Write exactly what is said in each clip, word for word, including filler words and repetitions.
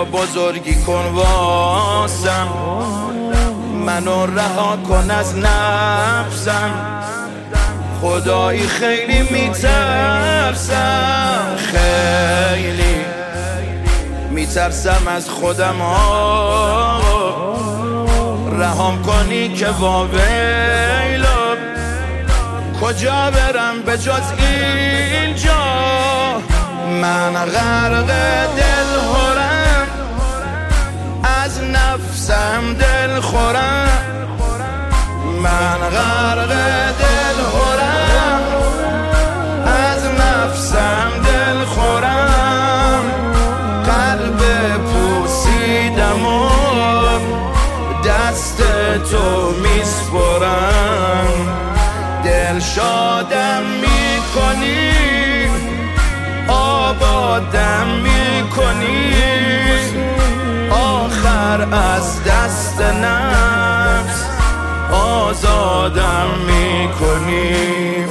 بیا بزرگی کن واسم، منو رها کن از نفسم. خدایی خیلی میترسم، خیلی میترسم از خودم ها. رهام کنی که واویلا، کجا برم به جز اینجا؟ من غرق دل خورم، از نفسم دل خورم. من غرق دل خورم، از نفسم دل خورم. قلب پوسیدم و دست تو میسپرم. دل شادم میکنی، آبادم میکنی. آخر از دست نفس آزادم میکنی.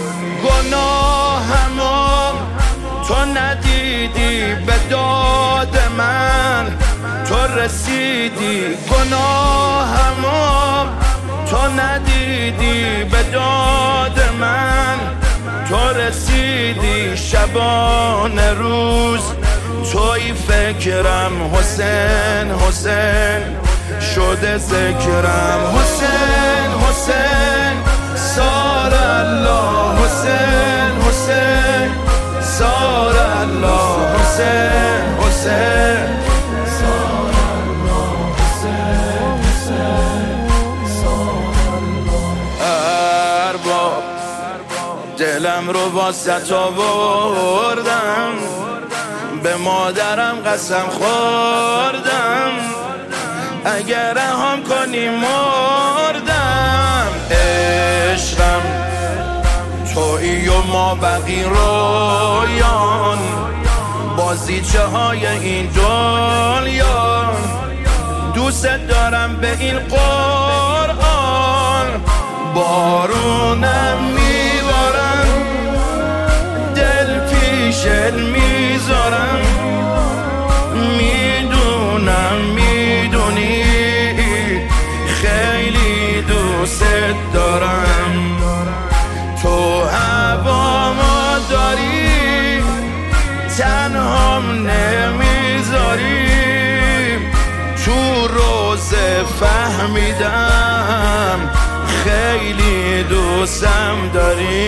گناهمو تو ندیدی، به داد من تو رسیدی. گناهمو تو ندیدی، به داد من تو رسیدی. شبانه روز توی فکرم، حسین حسین شده ذکرم. حسین حسین سار الله، حسین حسین سار الله، حسین حسین سار الله، حسین حسین سار الله. ارباب دلم رو واسه آوردم، به مادرم قسم خوردم. اگر رهام کنی مردم. عشقم تویی و ما بقی رویان، بازیچه های این دنیا. دوست دارم به این قرآن، بارونم میبارم، دل پیشت میذارم. میدونم میدونی خیلی دوست دارم. تو هوامو داری، تنهام نمیذاری. تو روزه فهمیدم خیلی دوستم داری،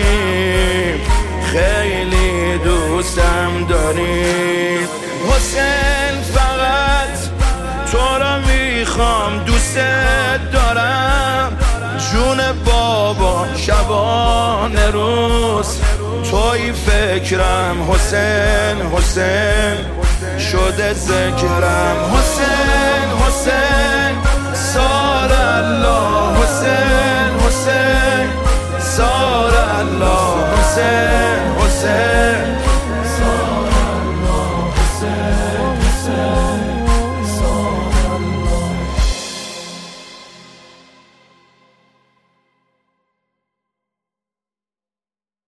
خیلی دوستم داری. حسین فقط تو رو میخوام، دوست دارم. جون بابا شبانه روز توی فکرم. حسین حسین شده ذکرم. حسین